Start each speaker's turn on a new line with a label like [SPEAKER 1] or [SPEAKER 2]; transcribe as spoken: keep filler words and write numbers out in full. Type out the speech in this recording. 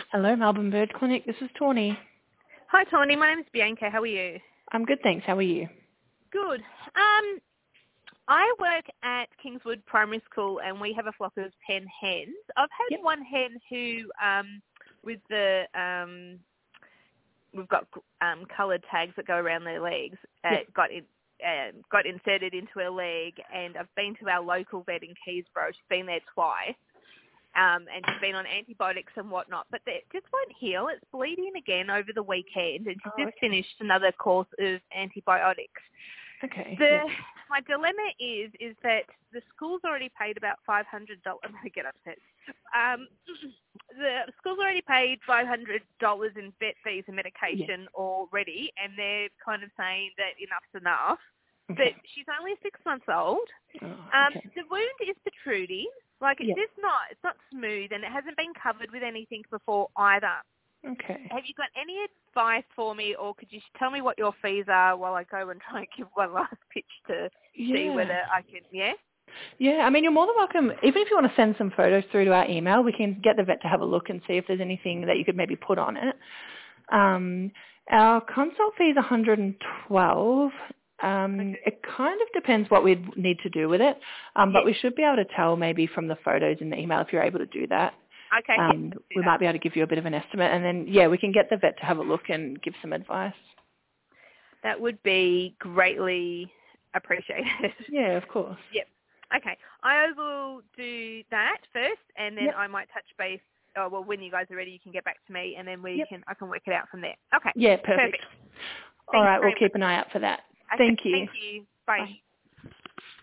[SPEAKER 1] Hello, Melbourne Bird Clinic. This is Tawny.
[SPEAKER 2] Hi, Tawny. My name's Bianca. How are you?
[SPEAKER 1] I'm good, thanks. How are you?
[SPEAKER 2] Good. Um, I work at Kingswood Primary School, and we have a flock of ten hens. I've had
[SPEAKER 1] Yep.
[SPEAKER 2] one hen who, um, with the um, we've got um, coloured tags that go around their legs, uh,
[SPEAKER 1] Yep.
[SPEAKER 2] got in, uh, got inserted into her leg, and I've been to our local vet in Keysborough. She's been there twice. Um, and she's been on antibiotics and whatnot, but it just won't heal. It's bleeding again over the weekend, and she's
[SPEAKER 1] Oh,
[SPEAKER 2] just
[SPEAKER 1] okay.
[SPEAKER 2] finished another course of antibiotics.
[SPEAKER 1] Okay.
[SPEAKER 2] The
[SPEAKER 1] Yep.
[SPEAKER 2] My dilemma is is that the school's already paid about five hundred dollars. I'm going to get upset. Um, the school's already paid five hundred dollars in vet fees and medication
[SPEAKER 1] Yes.
[SPEAKER 2] already, and they're kind of saying that enough's enough.
[SPEAKER 1] Okay.
[SPEAKER 2] But she's only six months old.
[SPEAKER 1] Oh,
[SPEAKER 2] Um,
[SPEAKER 1] okay.
[SPEAKER 2] the wound is protruding. Like, it's
[SPEAKER 1] Yep.
[SPEAKER 2] just not, it's not smooth, and it hasn't been covered with anything before either.
[SPEAKER 1] Okay.
[SPEAKER 2] Have you got any advice for me, or could you tell me what your fees are while I go and try and give one last pitch to see
[SPEAKER 1] Yeah.
[SPEAKER 2] whether I can, yeah?
[SPEAKER 1] Yeah, I mean, you're more than welcome. Even if you want to send some photos through to our email, we can get the vet to have a look and see if there's anything that you could maybe put on it. Um, our consult fee is one hundred twelve. Um,
[SPEAKER 2] Okay.
[SPEAKER 1] it kind of depends what we'd need to do with it, um, but
[SPEAKER 2] Yes.
[SPEAKER 1] we should be able to tell maybe from the photos in the email if you're able to do that.
[SPEAKER 2] Okay, yes,
[SPEAKER 1] Um,
[SPEAKER 2] let's do
[SPEAKER 1] we
[SPEAKER 2] that.
[SPEAKER 1] might be able to give you a bit of an estimate, and then, yeah, we can get the vet to have a look and give some advice.
[SPEAKER 2] That would be greatly appreciated.
[SPEAKER 1] Yeah, of course.
[SPEAKER 2] Yep. Okay. I will do that first, and then
[SPEAKER 1] Yep.
[SPEAKER 2] I might touch base. Oh, well, when you guys are ready, you can get back to me, and then we
[SPEAKER 1] Yep.
[SPEAKER 2] can I can work it out from there. Okay.
[SPEAKER 1] Yeah, perfect.
[SPEAKER 2] Perfect.
[SPEAKER 1] All
[SPEAKER 2] Thanks
[SPEAKER 1] right, we'll
[SPEAKER 2] very much.
[SPEAKER 1] keep an eye out for that.
[SPEAKER 2] Okay.
[SPEAKER 1] Thank you.
[SPEAKER 2] Thank you. Bye.
[SPEAKER 1] Bye.